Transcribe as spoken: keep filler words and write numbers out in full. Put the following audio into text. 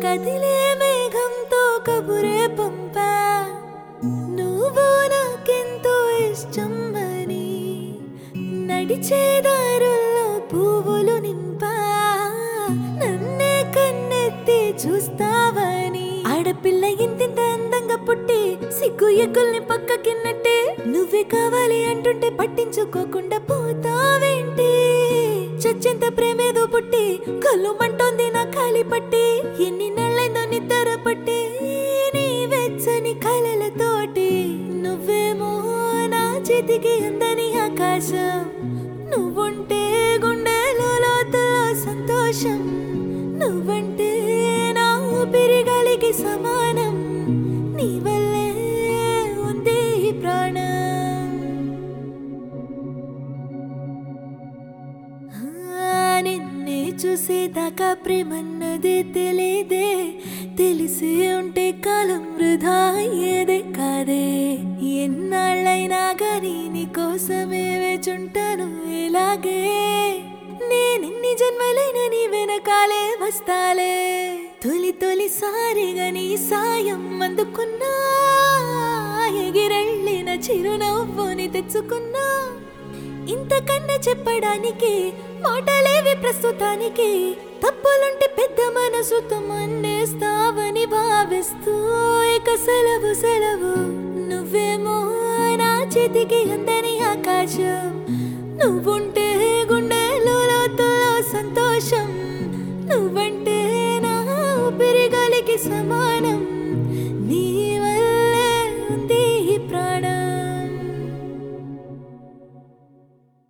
కదిలే మేఘంతో కబురే పంపా నువ్వు నాకెంతో ఇష్టం అని నడిచే దారుల్లో పువ్వులు నింపా నన్నే కన్నెత్తి చూస్తావని ఆడపిల్ల ఇంతింత అందంగా పుట్టి సిగ్గు ఎగ్గుల్ని పక్కకిన్నట్టే నువ్వే కావాలి అంటుంటే పట్టించుకోకుండా పోతావేంటి చచ్చెంత ప్రేమేదో పుట్టి కళ్ళు మంటోంది నా ఖాళీ పట్టి ఎన్ని నెలలైందో నిద్ర పట్టి నీ వెచ్చని కలలతోటి నువ్వేమో నా చేతికి అందని ఆకాశం నువ్వుంటే గుండెలో లోతులో సంతోషం నువ్వంటే నా ఊపిరిగాలికి సమానం నీ వల్లే ఉంది ఈ ప్రాణం నిన్నే చూసేదాకా ప్రేమన్నదే తెలియదే తెలిసి ఉంటే కాలం వృధా అయ్యేదే కాదే ఎన్నాళ్ళైనా గానీ నీ కోసమే వేచుంటాను ఇలాగే నేనెన్ని జన్మలైనా నీ వెనకాలే వస్తాలే తొలి తొలిసారిగా నీ సాయం అందుకున్నా ఎగిరెళ్ళిన చిరునవ్వుని తెచ్చుకున్నా ఇంతకన్నా చెప్పడానికి మాటలేవి ప్రస్తుతానికి తప్పులుంటే పెద్ద మనసుతో మన్నేస్తావని భావిస్తూ ఇక సెలవు సెలవు నువ్వేమో నా చేతికి అందని ఆకాశం నువ్వుంటే